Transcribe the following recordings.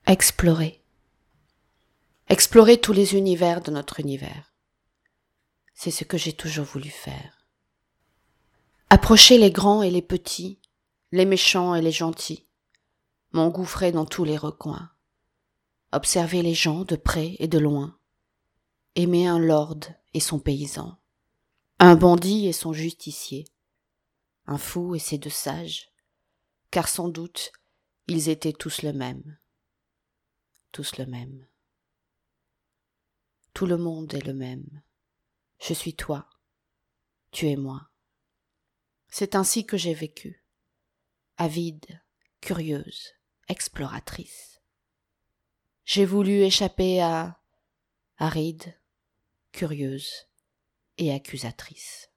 Explorer. Explorer tous les univers de notre univers. C'est ce que j'ai toujours voulu faire. Approcher les grands et les petits, les méchants et les gentils, m'engouffrer dans tous les recoins, observer les gens de près et de loin, aimer un lord et son paysan, un bandit et son justicier, un fou et ses deux sages, car sans doute ils étaient tous le même. Tous le même. Tout le monde est le même. Je suis toi, tu es moi. C'est ainsi que j'ai vécu, avide, curieuse, exploratrice. J'ai voulu échapper à aride, curieuse et accusatrice.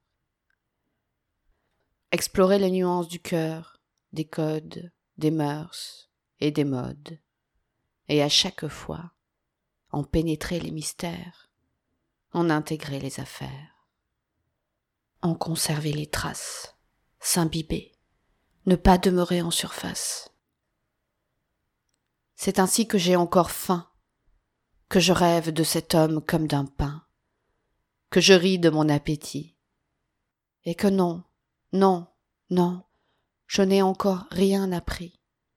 Explorer les nuances du cœur, des codes, des mœurs et des modes, et à chaque fois, en pénétrer les mystères, en intégrer les affaires, en conserver les traces, s'imbiber, ne pas demeurer en surface. C'est ainsi que j'ai encore faim, que je rêve de cet homme comme d'un pain, que je ris de mon appétit, et que non, je n'ai encore rien appris.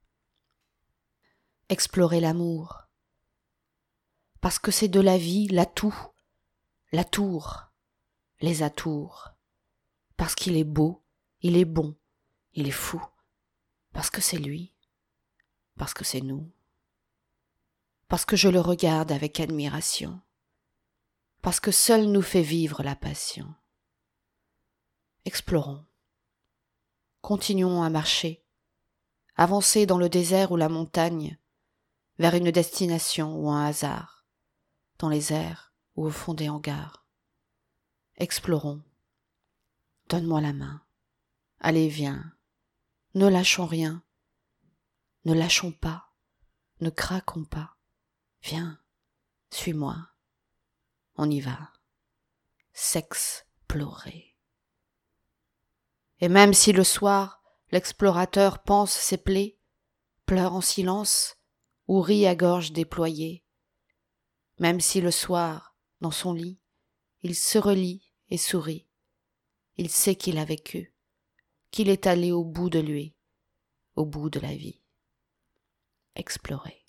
Explorer l'amour, parce que c'est de la vie l'atout, la tour, les atours, parce qu'il est beau, il est bon, il est fou, parce que c'est lui, parce que c'est nous, parce que je le regarde avec admiration, parce que seul nous fait vivre la passion. Explorons, continuons à marcher, avancer dans le désert ou la montagne, vers une destination ou un hasard, dans les airs ou au fond des hangars. Explorons, donne-moi la main, allez viens, ne lâchons rien, ne lâchons pas, ne craquons pas, viens, suis-moi, on y va, s'explorer. Et même si le soir, l'explorateur pense ses plaies, pleure en silence ou rit à gorge déployée, même si le soir, dans son lit, il se relit et sourit, il sait qu'il a vécu, qu'il est allé au bout de lui, au bout de la vie. Explorer.